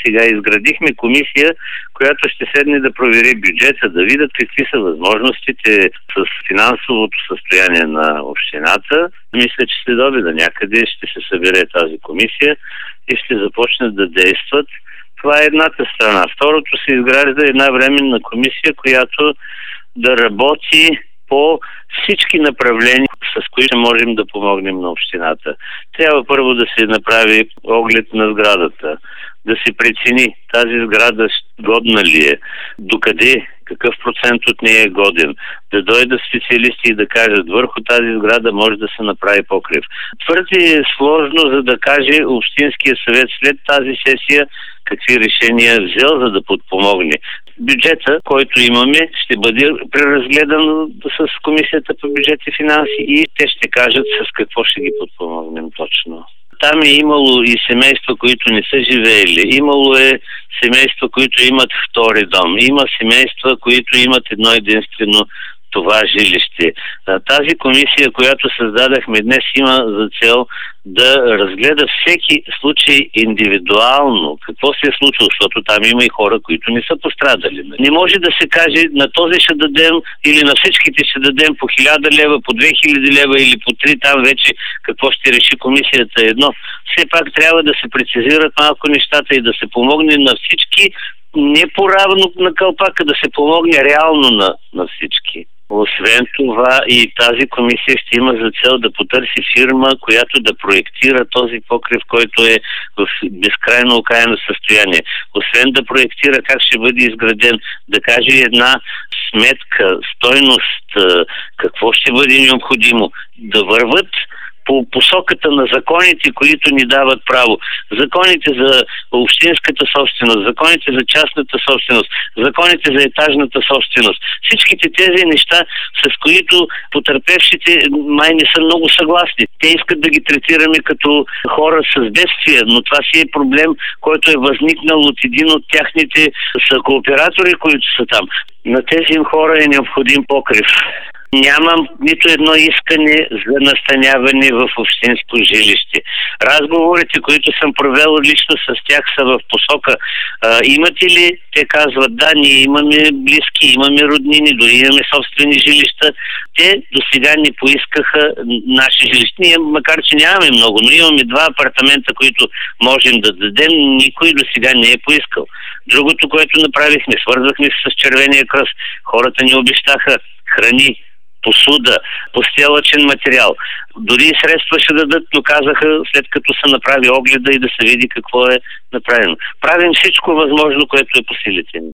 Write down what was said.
сега изградихме комисия, която ще седне да провери бюджета, да видят какви са възможностите с финансовото състояние на общината. Мисля, че след обеда някъде ще се събере тази комисия и ще започнат да действат. Това е едната страна. Второто, се изгражда една временна комисия, която да работи по всички направления, с които можем да помогнем на общината. Трябва първо да се направи оглед на сградата, да се прецени тази сграда годна ли е, докъде, какъв процент от нея е годен, да дойдат специалисти и да кажат върху тази сграда може да се направи покрив. Твърде е сложно, за да каже Общинския съвет след тази сесия какви решения е взел, за да подпомогне. Бюджета, който имаме, ще бъде преразгледан с Комисията по бюджет и финанси и те ще кажат с какво ще ги подпомогнем точно. Там е имало и семейства, които не са живеели. Имало е семейства, които имат втори дом. Има семейства, които имат едно единствено това жилище. Тази комисия, която създадахме днес, има за цел да разгледа всеки случай индивидуално. Какво се е случило, защото там има и хора, които не са пострадали. Не може да се каже на този ще дадем или на всичките ще дадем по 1000 лева, по 2000 лева или по 3, там вече какво ще реши комисията едно. Все пак трябва да се прецизират малко нещата и да се помогне на всички, не по-равно на калпака, да се помогне реално на всички. Освен това и тази комисия ще има за цел да потърси фирма, която да проектира този покрив, който е в безкрайно окаяно състояние. Освен да проектира как ще бъде изграден, да каже една сметка, стойност, какво ще бъде необходимо, да върват по посоката на законите, които ни дават право. Законите за общинската собственост, законите за частната собственост, законите за етажната собственост. Всичките тези неща, с които потърпевшите май не са много съгласни. Те искат да ги третираме като хора с бедствия, но това си е проблем, който е възникнал от един от тяхните кооператори, които са там. На тези хора е необходим покрив. Нямам нито едно искане за настаняване в общинско жилище. Разговорите, които съм провел лично с тях, са в посока. Имате ли? Те казват, да, ние имаме близки, имаме роднини, дори имаме собствени жилища. Те до сега не поискаха наши жилища. Ние, макар че нямаме много, но имаме 2 апартамента, които можем да дадем, никой до сега не е поискал. Другото, което направихме, свързвахме се с Червения кръст. Хората ни обещаха храни, посуда, постелъчен материал. Дори и средства ще дадат, но казаха, след като се направи огледа и да се види какво е направено. Правим всичко възможно, което е по силите ни.